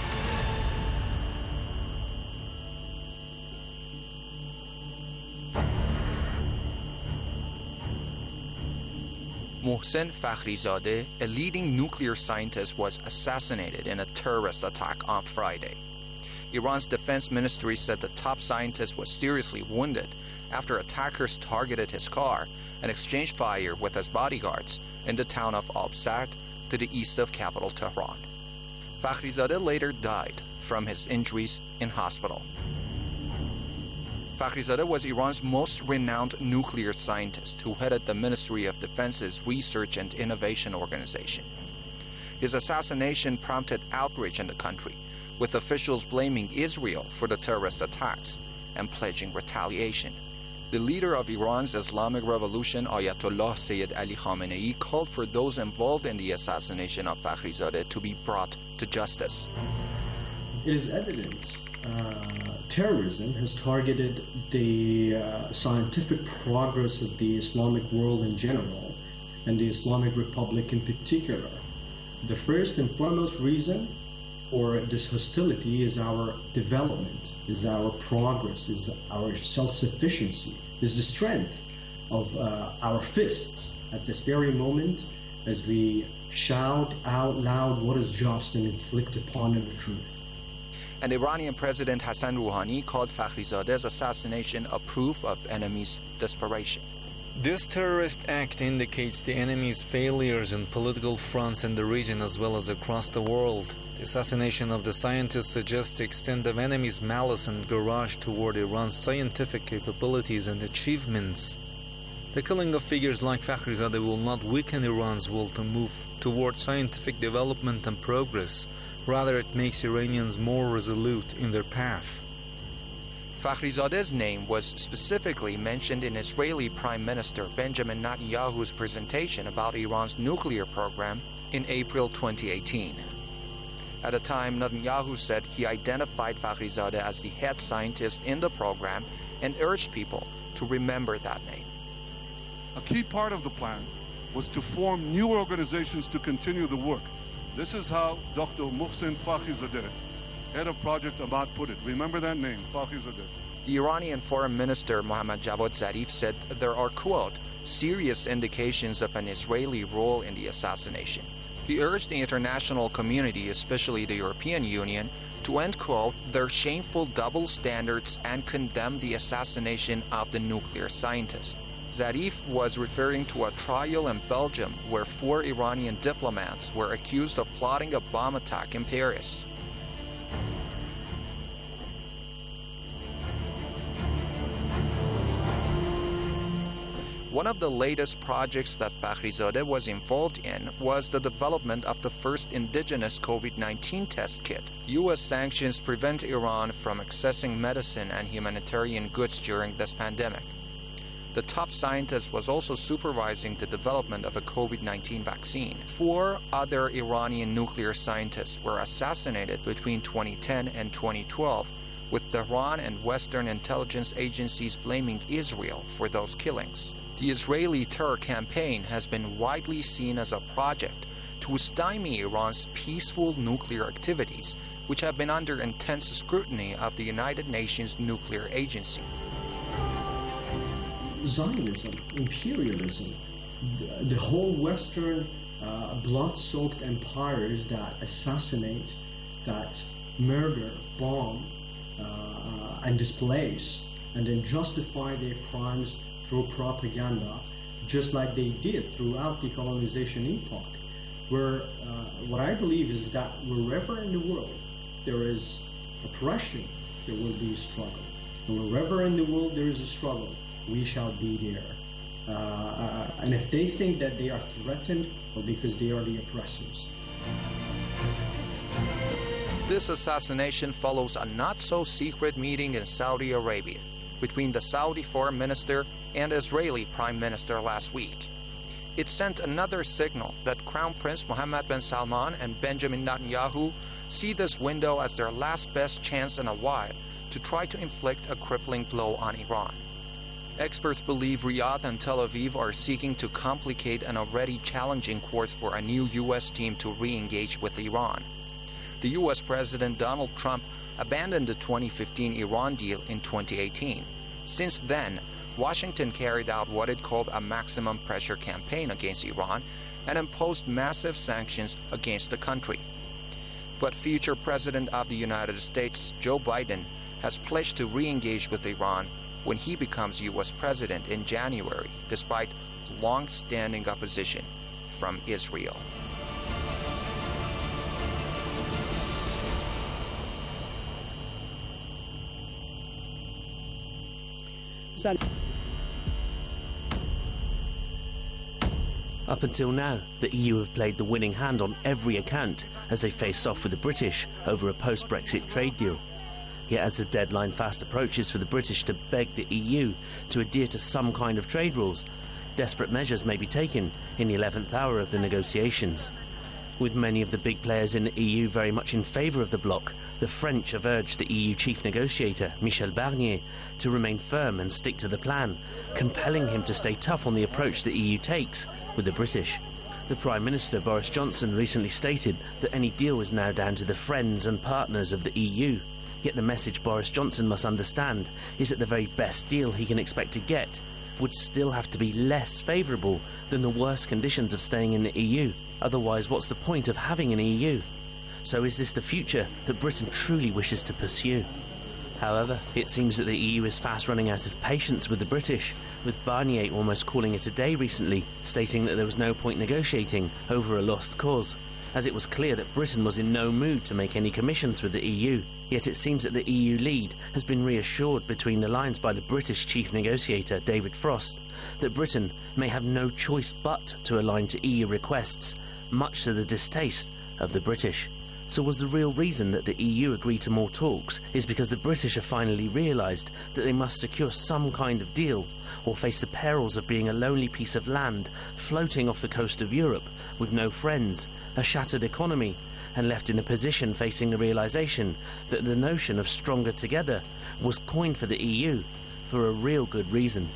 Mohsen Fakhrizadeh, a leading nuclear scientist, was assassinated in a terrorist attack on Friday. Iran's defense ministry said the top scientist was seriously wounded after attackers targeted his car and exchanged fire with his bodyguards in the town of Absard to the east of capital Tehran. Fakhrizadeh later died from his injuries in hospital. Fakhrizadeh was Iran's most renowned nuclear scientist who headed the Ministry of Defense's Research and Innovation Organization. His assassination prompted outrage in the country, with officials blaming Israel for the terrorist attacks and pledging retaliation. The leader of Iran's Islamic Revolution, Ayatollah Sayyid Ali Khamenei, called for those involved in the assassination of Fakhrizadeh to be brought to justice. It is evident uh, terrorism has targeted the uh, scientific progress of the Islamic world in general, and the Islamic Republic in particular. The first and foremost reason for this hostility is our development, is our progress, is our self-sufficiency, is the strength of uh, our fists at this very moment as we shout out loud what is just and inflict upon it the truth. And Iranian President Hassan Rouhani called Fakhrizade's assassination a proof of enemy's desperation. This terrorist act indicates the enemy's failures in political fronts in the region as well as across the world. The assassination of the scientist suggests the extent of enemy's malice and garage toward Iran's scientific capabilities and achievements. The killing of figures like Fakhrizadeh will not weaken Iran's will to move toward scientific development and progress. Rather, it makes Iranians more resolute in their path. Fakhrizadeh's name was specifically mentioned in Israeli Prime Minister Benjamin Netanyahu's presentation about Iran's nuclear program in April twenty eighteen. At the time, Netanyahu said he identified Fakhrizadeh as the head scientist in the program and urged people to remember that name. A key part of the plan was to form new organizations to continue the work. This is how Doctor Mohsen Fakhrizadeh, head of Project Ahmad, put it. Remember that name, Fakhrizadeh. The Iranian Foreign Minister Mohammad Javad Zarif said there are, quote, serious indications of an Israeli role in the assassination. He urged the international community, especially the European Union, to end, quote, their shameful double standards and condemn the assassination of the nuclear scientist. Zarif was referring to a trial in Belgium where four Iranian diplomats were accused of plotting a bomb attack in Paris. One of the latest projects that Fakhrizadeh was involved in was the development of the first indigenous COVID nineteen test kit. U S sanctions prevent Iran from accessing medicine and humanitarian goods during this pandemic. The top scientist was also supervising the development of a COVID nineteen vaccine. Four other Iranian nuclear scientists were assassinated between twenty ten and twenty twelve, with Tehran and Western intelligence agencies blaming Israel for those killings. The Israeli terror campaign has been widely seen as a project to stymie Iran's peaceful nuclear activities, which have been under intense scrutiny of the United Nations Nuclear Agency. Zionism, imperialism, the, the whole Western uh, blood-soaked empires that assassinate, that murder, bomb, uh, and displace, and then justify their crimes through propaganda, just like they did throughout the colonization epoch. Where uh, what I believe is that wherever in the world there is oppression, there will be a struggle. And wherever in the world there is a struggle, we shall be there. Uh, uh, and if they think that they are threatened, well, because they are the oppressors. This assassination follows a not-so-secret meeting in Saudi Arabia between the Saudi Foreign Minister and Israeli Prime Minister last week. It sent another signal that Crown Prince Mohammed bin Salman and Benjamin Netanyahu see this window as their last best chance in a while to try to inflict a crippling blow on Iran. Experts believe Riyadh and Tel Aviv are seeking to complicate an already challenging course for a new U S team to re-engage with Iran. The U S President Donald Trump abandoned the twenty fifteen Iran deal in twenty eighteen. Since then, Washington carried out what it called a maximum pressure campaign against Iran and imposed massive sanctions against the country. But future President of the United States, Joe Biden, has pledged to re-engage with Iran when he becomes U S President in January, despite long-standing opposition from Israel. Up until now, the E U have played the winning hand on every account as they face off with the British over a post-Brexit trade deal. Yet as the deadline fast approaches for the British to beg the E U to adhere to some kind of trade rules, desperate measures may be taken in the eleventh hour of the negotiations. With many of the big players in the E U very much in favour of the bloc, the French have urged the E U chief negotiator, Michel Barnier, to remain firm and stick to the plan, compelling him to stay tough on the approach the E U takes with the British. The Prime Minister, Boris Johnson, recently stated that any deal is now down to the friends and partners of the E U. Yet the message Boris Johnson must understand is that the very best deal he can expect to get would still have to be less favourable than the worst conditions of staying in the E U. Otherwise, what's the point of having an E U? So is this the future that Britain truly wishes to pursue? However, it seems that the E U is fast running out of patience with the British, with Barnier almost calling it a day recently, stating that there was no point negotiating over a lost cause, as it was clear that Britain was in no mood to make any commissions with the E U. Yet it seems that the E U lead has been reassured between the lines by the British chief negotiator, David Frost, that Britain may have no choice but to align to E U requests, much to the distaste of the British. So was the real reason that the E U agreed to more talks is because the British have finally realised that they must secure some kind of deal, or face the perils of being a lonely piece of land floating off the coast of Europe with no friends, a shattered economy, and left in a position facing the realisation that the notion of stronger together was coined for the E U for a real good reason.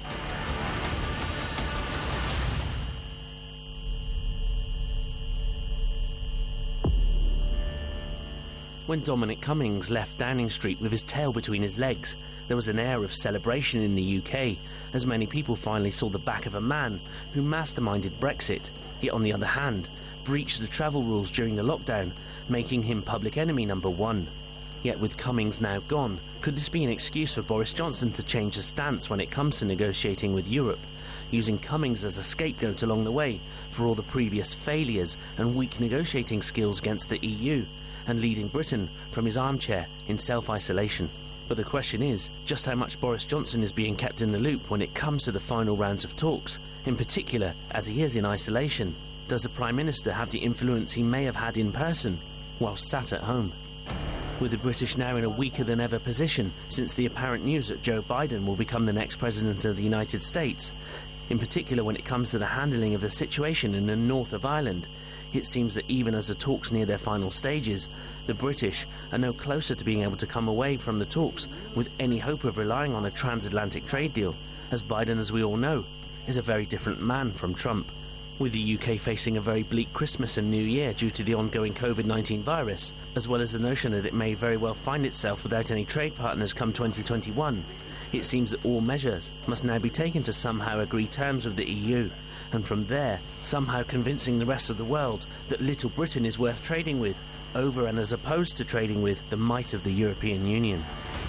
When Dominic Cummings left Downing Street with his tail between his legs, there was an air of celebration in the U K, as many people finally saw the back of a man who masterminded Brexit, yet on the other hand, breached the travel rules during the lockdown, making him public enemy number one. Yet with Cummings now gone, could this be an excuse for Boris Johnson to change his stance when it comes to negotiating with Europe, using Cummings as a scapegoat along the way for all the previous failures and weak negotiating skills against the E U, and leading Britain from his armchair in self-isolation? But the question is, just how much Boris Johnson is being kept in the loop when it comes to the final rounds of talks, in particular as he is in isolation? Does the Prime Minister have the influence he may have had in person while sat at home? With the British now in a weaker than ever position since the apparent news that Joe Biden will become the next President of the United States, in particular when it comes to the handling of the situation in the north of Ireland, it seems that even as the talks near their final stages, the British are no closer to being able to come away from the talks with any hope of relying on a transatlantic trade deal, as Biden, as we all know, is a very different man from Trump. With the U K facing a very bleak Christmas and New Year due to the ongoing COVID nineteen virus, as well as the notion that it may very well find itself without any trade partners come twenty twenty-one, it seems that all measures must now be taken to somehow agree terms with the E U, and from there, somehow convincing the rest of the world that Little Britain is worth trading with, over and as opposed to trading with the might of the European Union.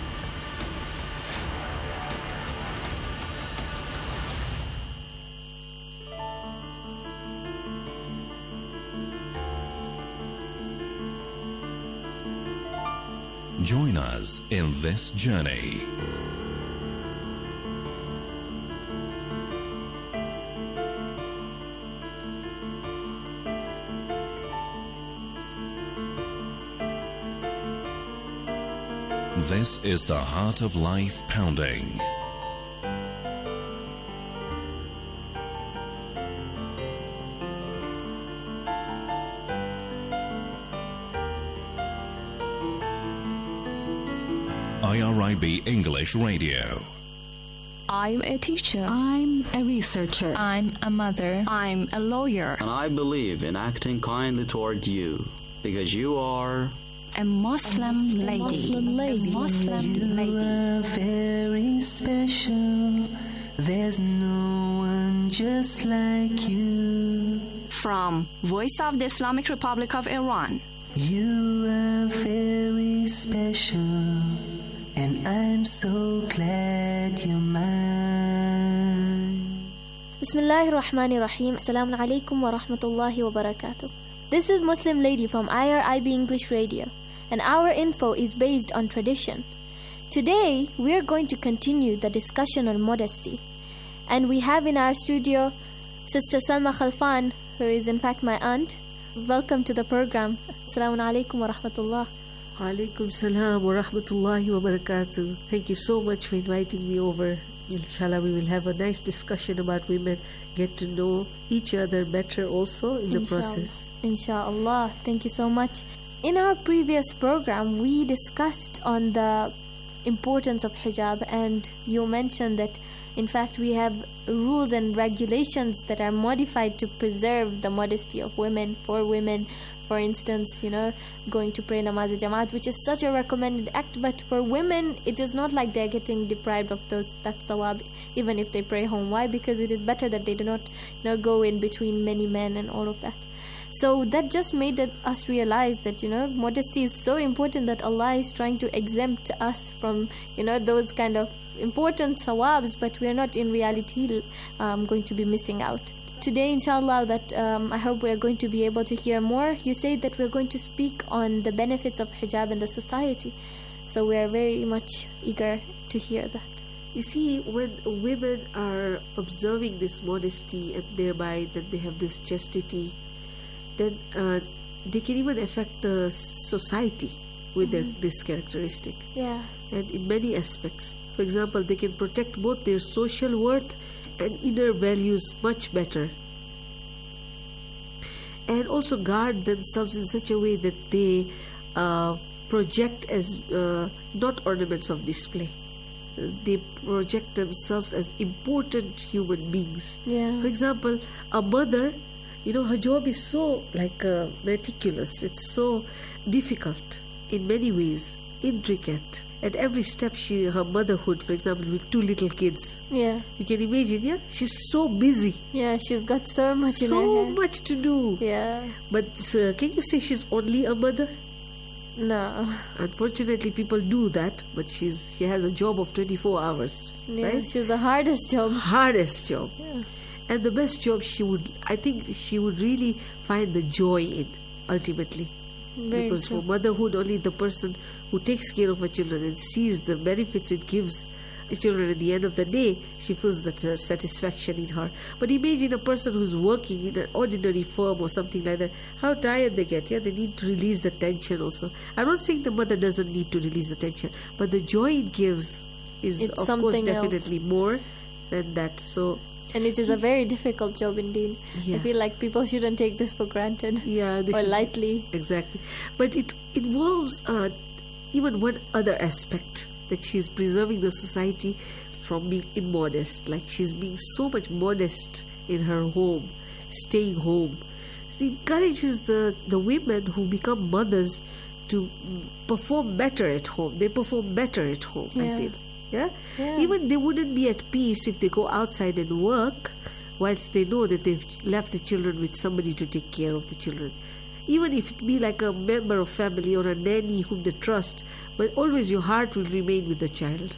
Join us in this journey. This is the Heart of Life Pounding. I R I B English Radio. I'm a teacher. I'm a researcher. I'm a mother. I'm a lawyer. And I believe in acting kindly toward you, because you are a Muslim, a Muslim lady. Muslim lady. A Muslim you lady. are very special. There's no one just like you. From Voice of the Islamic Republic of Iran. You are very special, and I'm so glad you're mine. Bismillahir Rahmanir Rahim. Assalamu alaikum wa rahmatullahi wa barakatuh. This is Muslim Lady from I R I B English Radio, and our info is based on tradition. Today, we are going to continue the discussion on modesty. And we have in our studio Sister Salma Khalfan, who is in fact my aunt. Welcome to the program. Assalamu alaikum wa rahmatullah. Wa alaikum salam wa rahmatullahi wa barakatuh. Thank you so much for inviting me over. Inshallah, we will have a nice discussion about women, get to know each other better also in the Inshallah. process. Inshallah. Thank you so much. In our previous program, we discussed on the importance of hijab, and you mentioned that in fact we have rules and regulations that are modified to preserve the modesty of women, for women. For instance, you know, going to pray namaz jamaat, which is such a recommended act, but for women it is not like they're getting deprived of those that sawab even if they pray home. Why? Because it is better that they do not, you know, go in between many men and all of that. So that just made it, us realize that, you know, modesty is so important that Allah is trying to exempt us from, you know, those kind of important sawabs, but we are not in reality um, going to be missing out. Today, inshallah, that um, I hope we are going to be able to hear more. You said that we're going to speak on the benefits of hijab in the society. So we are very much eager to hear that. You see, when women are observing this modesty and thereby that they have this chastity, then uh, they can even affect the society with mm-hmm. their, this characteristic. Yeah. And in many aspects. For example, they can protect both their social worth and inner values much better, and also guard themselves in such a way that they uh, project as uh, not ornaments of display. They project themselves as important human beings. Yeah. For example, a mother, you know, her job is so like uh, meticulous. It's so difficult in many ways, intricate. At every step, she her motherhood, for example, with two little kids. Yeah. You can imagine, yeah? She's so busy. Yeah, she's got so much so in her hair. much to do. Yeah. But uh, can you say she's only a mother? No. Unfortunately, people do that, but she's she has a job of twenty-four hours. Yeah, right? she's the hardest job. Hardest job. Yeah. And the best job she would, I think she would really find the joy in, ultimately. Very because true. for motherhood, only the person who takes care of her children and sees the benefits it gives the children at the end of the day, she feels that uh, satisfaction in her. But imagine a person who's working in an ordinary firm or something like that, how tired they get. Yeah, they need to release the tension also. I'm not saying the mother doesn't need to release the tension, but the joy it gives is It's of course something definitely else. more than that. So And it is a very difficult job indeed. Yes. I feel like people shouldn't take this for granted. Yeah, they or should- lightly. Exactly. But it involves uh, even one other aspect, that she's preserving the society from being immodest. Like she's being so much modest in her home, staying home. It encourages the, the women who become mothers to mm, perform better at home. They perform better at home, I Yeah. feel. Yeah? Yeah. Even they wouldn't be at peace if they go outside and work whilst they know that they've left the children with somebody to take care of the children. Even if it be like a member of family or a nanny whom they trust, but always your heart will remain with the child.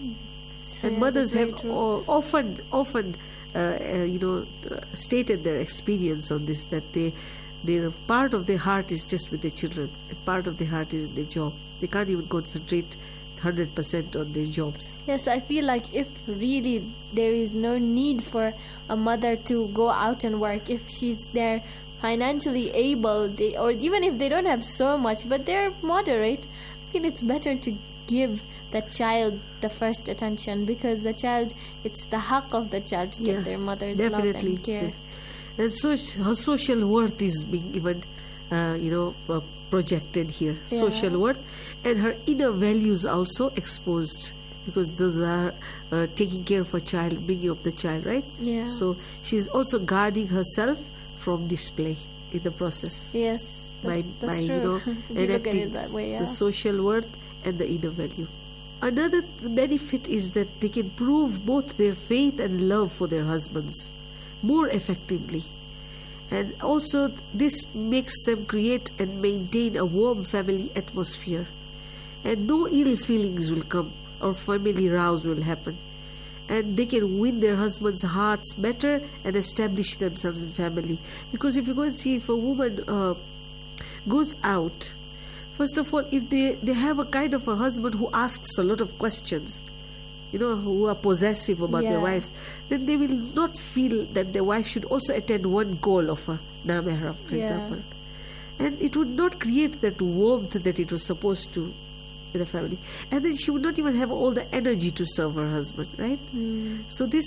So, And yeah, mothers that's very have true. o- often, often, uh, uh, you know, uh, stated their experience on this, that they, their part of their heart is just with their children, and part of their heart is in their job. They can't even concentrate one hundred percent on their jobs. Yes, I feel like if really there is no need for a mother to go out and work, if she's there financially able, they, or even if they don't have so much, but they're moderate, I feel it's better to give the child the first attention, because the child, it's the haq of the child to Yeah, get their mother's definitely. love and care. And so sh- her social worth is being even, uh, you know, uh, projected here. Yeah. Social worth, and her inner values also exposed, because those are uh, taking care of a child, bringing up the child, right? Yeah. So she's also guarding herself from display in the process. Yes, that's, by, that's by true. you know, If you look at enacting it that way, yeah. the social worth and the inner value. Another benefit is that they can prove both their faith and love for their husbands more effectively. And also this makes them create and maintain a warm family atmosphere. And no ill feelings will come, or family rows will happen. And they can win their husbands' hearts better and establish themselves in family. Because if you go and see, if a woman uh, goes out, first of all, if they, they have a kind of a husband who asks a lot of questions, you know, who are possessive about their Yeah. wives, then they will not feel that their wife should also attend one call of a namehram, for Yeah. example. And it would not create that warmth that it was supposed to in the family. And then she would not even have all the energy to serve her husband, right? Mm. So this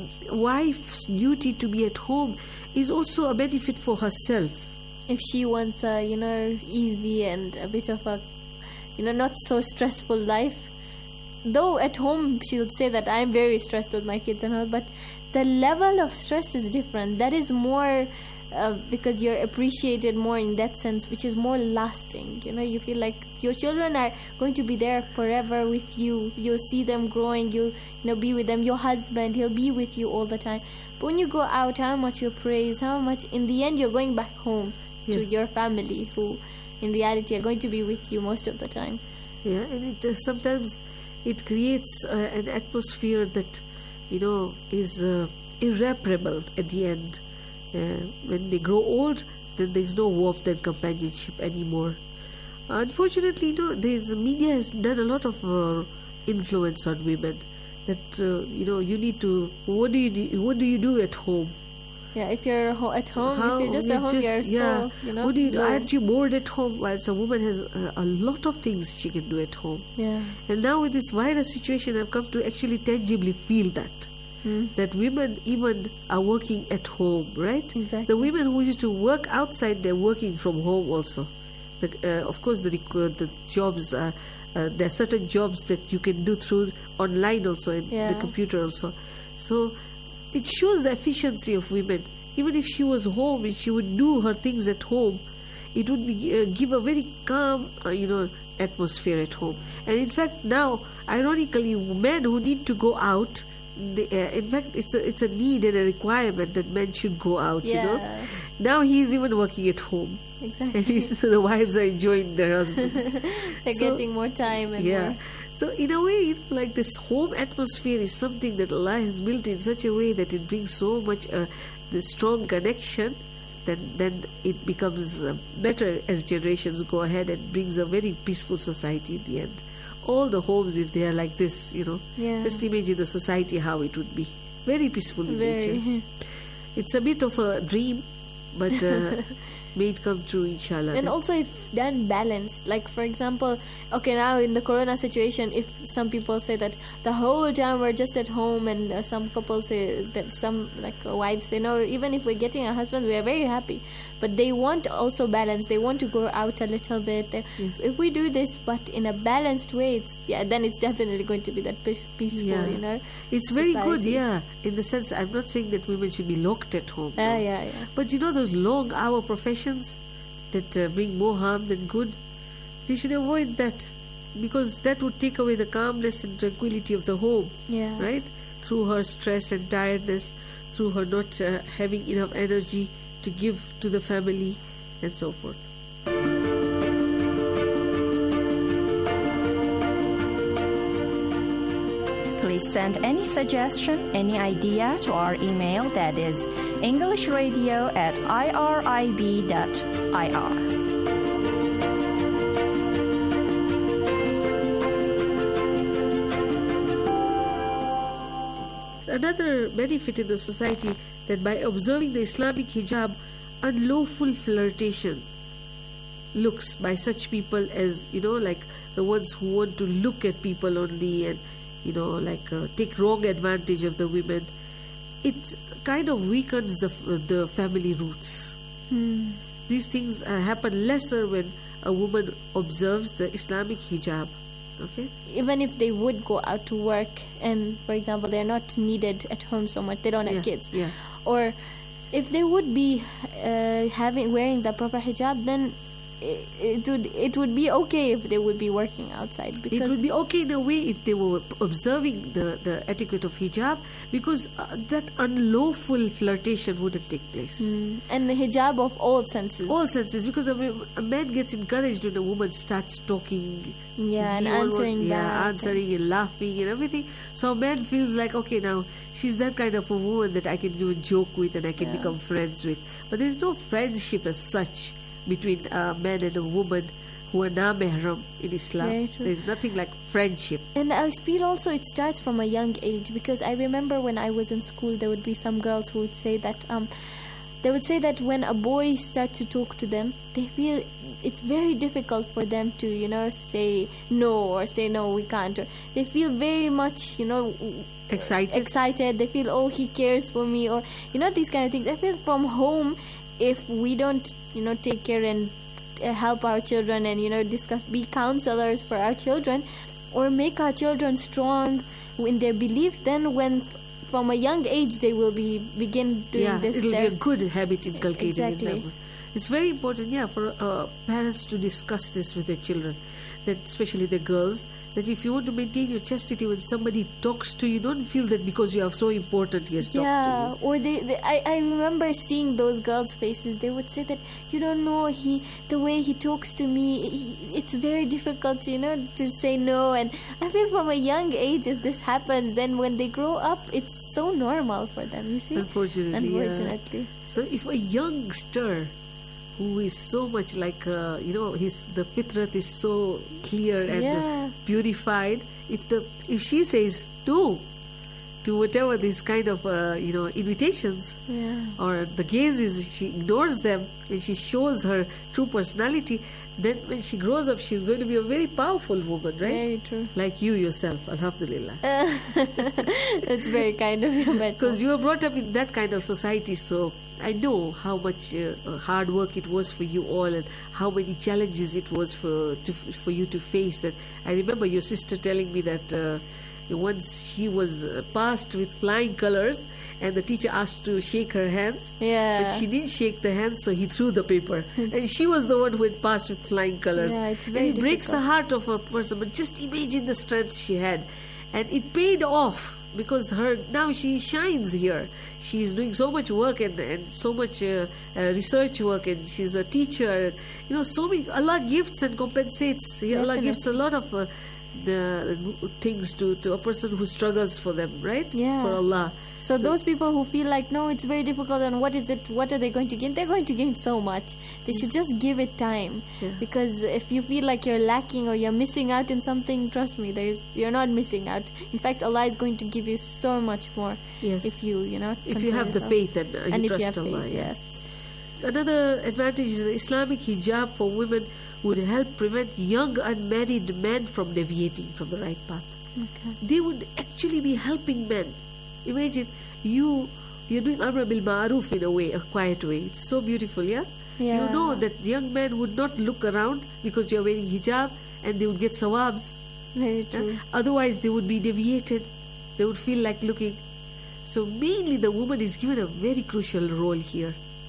wife's duty to be at home is also a benefit for herself. If she wants a, you know, easy and a bit of a, you know, not so stressful life, though at home she would say that I'm very stressed with my kids and all, but the level of stress is different. That is more uh, because you're appreciated more in that sense, which is more lasting. You know, you feel like your children are going to be there forever with you. You'll see them growing. You, you know, be with them. Your husband, he'll be with you all the time. But when you go out, how much you're praised, how much in the end you're going back home yeah. to your family, who in reality are going to be with you most of the time. Yeah, and it uh, sometimes it creates uh, an atmosphere that, you know, is uh, irreparable at the end. Uh, when they grow old, then there's no warmth and companionship anymore. Unfortunately, you know, there's, the media has done a lot of uh, influence on women. That uh, you know, you need to. What do you do, what do you do at home? Yeah, if you're ho- at home, How, if you're just you're at home, just, you're yeah. so, you know. What do you do? low. Aren't you bored at home? Whilst a woman has uh, a lot of things she can do at home. Yeah. And now with this virus situation, I've come to actually tangibly feel that. Mm. That women even are working at home, right? Exactly. The women who used to work outside, they're working from home also. The, uh, of course, the, the jobs are... Uh, there are certain jobs that you can do through online also and yeah. the computer also. So it shows the efficiency of women. Even if she was home and she would do her things at home, it would be, uh, give a very calm, uh, you know, atmosphere at home. And in fact, now, ironically, men who need to go out, they, uh, in fact, it's a, it's a need and a requirement that men should go out, yeah. you know. Now he's even working at home. Exactly. At least the wives are enjoying their husbands. They're so, getting more time and yeah. more. So in a way, you know, like this home atmosphere is something that Allah has built in such a way that it brings so much uh, the strong connection. Then, then it becomes uh, better as generations go ahead and brings a very peaceful society in the end. All the homes, if they are like this, you know, yeah. just imagine the society how it would be. Very peaceful in very. nature. It's a bit of a dream, but uh, may it come true, inshallah. And also if done balanced, like for example, okay, now in the corona situation, if some people say that the whole time we're just at home, and uh, some couples say that, some like uh, wives say, no, even if we're getting a husband, we are very happy, but they want also balance. They want to go out a little bit. Yes. So if we do this but in a balanced way, it's yeah then it's definitely going to be that peaceful, yeah. you know. It's society. Very good, yeah, in the sense, I'm not saying that women should be locked at home. Yeah, no. yeah, yeah. But you know those long hour professions that uh, bring more harm than good, they should avoid that, because that would take away the calmness and tranquility of the home. Yeah. Right? Through her stress and tiredness, through her not uh, having enough energy to give to the family, and so forth. Please send any suggestion, any idea to our email, that is englishradio at irib dot I R. Another benefit in the society, that by observing the Islamic hijab, unlawful flirtation looks by such people as, you know, like the ones who want to look at people only and, you know, like uh, take wrong advantage of the women, it kind of weakens the the family roots. Hmm. These things uh, happen lesser when a woman observes the Islamic hijab. Okay. Even if they would go out to work, and for example they're not needed at home so much, they don't have yeah, kids, yeah. or if they would be uh, having wearing the proper hijab, then it, it would it would be okay if they would be working outside, because it would be okay in a way if they were observing the, the etiquette of hijab, because uh, that unlawful flirtation wouldn't take place. Mm. And the hijab of all senses. All senses, because a, a man gets encouraged when a woman starts talking. Yeah, and He answering almost, yeah, that. answering and laughing and everything. So a man feels like, okay, now she's that kind of a woman that I can even joke with and I can Yeah. become friends with. But there's no friendship as such between a man and a woman who are na-mehram in Islam. Very true. There's nothing like friendship. And I feel also it starts from a young age, because I remember when I was in school, there would be some girls who would say that um, they would say that when a boy starts to talk to them, they feel it's very difficult for them to, you know, say no or say no, we can't. Or they feel very much, you know, excited. Excited. They feel, oh, he cares for me, or you know, these kind of things. I feel from home, if we don't, you know, take care and uh, help our children and, you know, discuss, be counselors for our children, or make our children strong in their belief, then when from a young age they will be begin doing yeah, this. It'll be a good habit inculcated exactly. in them. It's very important, yeah, for uh, parents to discuss this with their children, that especially the girls, that if you want to maintain your chastity when somebody talks to you, don't feel that because you are so important he has talked yeah, to you. or they, they I, I remember seeing those girls' faces. They would say that, you don't know, he the way he talks to me, he, it's very difficult, you know, to say no. And I feel from a young age, if this happens, then when they grow up, it's so normal for them, you see. Unfortunately, Unfortunately. Yeah. So if a youngster who is so much like, uh, you know, his the fitrat is so clear and Yeah. uh, purified. If the if she says no to whatever these kind of uh, you know invitations, Yeah. or the gaze is, she ignores them and she shows her true personality, then when she grows up, she's going to be a very powerful woman, right? Very true. Like you yourself, alhamdulillah. That's very kind of you, but Because you were brought up in that kind of society, so I know how much uh, hard work it was for you all, and how many challenges it was for to, for you to face. And I remember your sister telling me that uh, once she was uh, passed with flying colors, and the teacher asked to shake her hands, Yeah. but she didn't shake the hands, so he threw the paper, and she was the one who had passed with flying colors. Yeah, it's and very it breaks the difficult. heart of a person. But just imagine the strength she had, and it paid off. Because her now she shines here. She is doing so much work and, and so much uh, uh, research work, and she's a teacher. You know, so many Allah gifts and compensates. Yeah, Allah Definitely. gives a lot of uh, the things to, to a person who struggles for them, right? Yeah. For Allah. So those people who feel like, no, it's very difficult, and what is it, what are they going to gain? They're going to gain so much. They should just give it time. Yeah. Because if you feel like you're lacking or you're missing out in something, trust me, there's you're not missing out. In fact, Allah is going to give you so much more. Yes. If you, you know, If you control have the yourself. faith and, uh, you and if trust you have Allah. faith, yeah. yes. Another advantage is the Islamic hijab for women would help prevent young unmarried men from deviating from the right path. Okay. They would actually be helping men. Imagine you you're doing Amr bil Ma'ruf in a way, a quiet way. It's so beautiful, yeah? Yeah. You know that young men would not look around because you're wearing hijab, and they would get sawabs. Very Yeah? true. Otherwise they would be deviated. They would feel like looking. So mainly the woman is given a very crucial role here.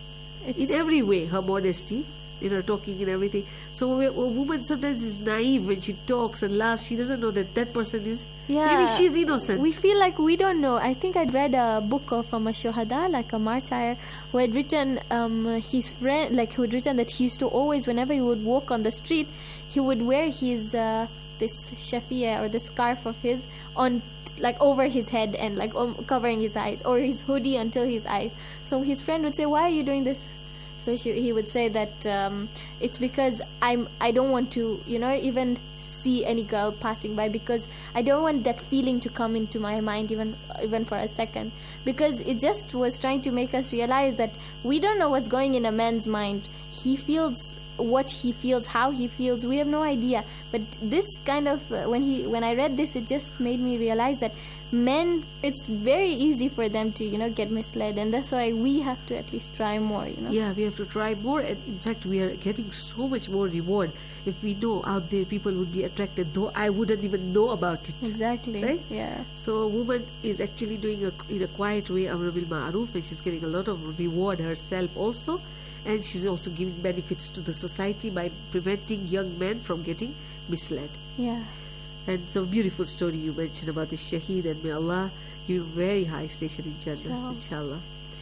In every way, her modesty, in her talking and everything. So a, a woman sometimes is naive when she talks and laughs. She doesn't know that that person is, Yeah. maybe she's innocent. We feel like we don't know. I think I'd read a book of, from a shohada, like a martyr, who had written um, his friend, like who had written that he used to always, whenever he would walk on the street, he would wear his uh, this shafiya or the scarf of his on like over his head and like um, covering his eyes, or his hoodie until his eyes. So his friend would say, "Why are you doing this?" So she, he would say that um, it's because I'm I don't want to, you know, even see any girl passing by, because I don't want that feeling to come into my mind even even for a second, because it just was trying to make us realize that we don't know what's going in a man's mind. He feels what he feels, how he feels, we have no idea. But this kind of uh, when he when I read this, it just made me realize that men, it's very easy for them to, you know, get misled, and that's why we have to at least try more, you know. Yeah, we have to try more, and in fact we are getting so much more reward if we know out there people would be attracted, though I wouldn't even know about it. Exactly. Right? Yeah. So a woman is actually doing a, in a quiet way Amr bil Ma'ruf, and she's getting a lot of reward herself also, and she's also giving benefits to the society by preventing young men from getting misled. Yeah. And it's a beautiful story you mentioned about the Shaheed, and may Allah give him very high station in Jannah, inshallah.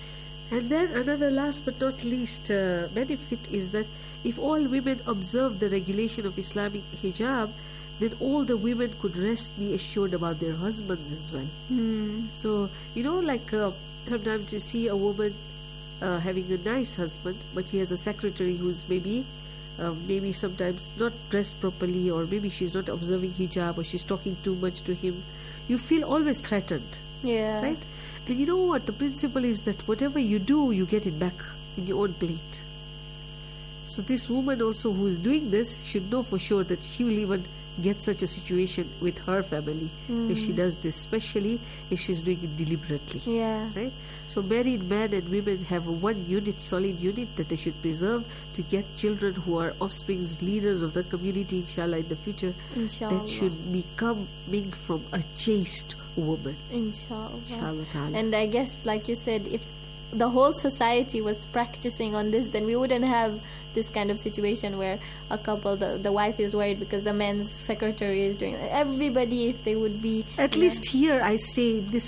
And then another last but not least uh, benefit is that if all women observe the regulation of Islamic hijab, then all the women could rest be assured about their husbands as well. Hmm. So, you know, like uh, sometimes you see a woman uh, having a nice husband, but he has a secretary who's maybe Uh, maybe sometimes not dressed properly, or maybe she's not observing hijab, or she's talking too much to him. You feel always threatened. Yeah. Right? And you know what? The principle is that whatever you do, you get it back in your own plate. So this woman also who is doing this should know for sure that she will even get such a situation with her family Mm. if she does this, especially if she's doing it deliberately. Yeah. Right? So married men and women have one unit, solid unit that they should preserve to get children who are offsprings, leaders of the community, inshallah, in the future. Inshallah. That should be coming from a chaste woman. Inshallah. Inshallah ta'ala. And I guess, like you said, if the whole society was practicing on this, then we wouldn't have this kind of situation where a couple, the, the wife is worried because the man's secretary is doing it. Everybody, if they would be... At least here, I say this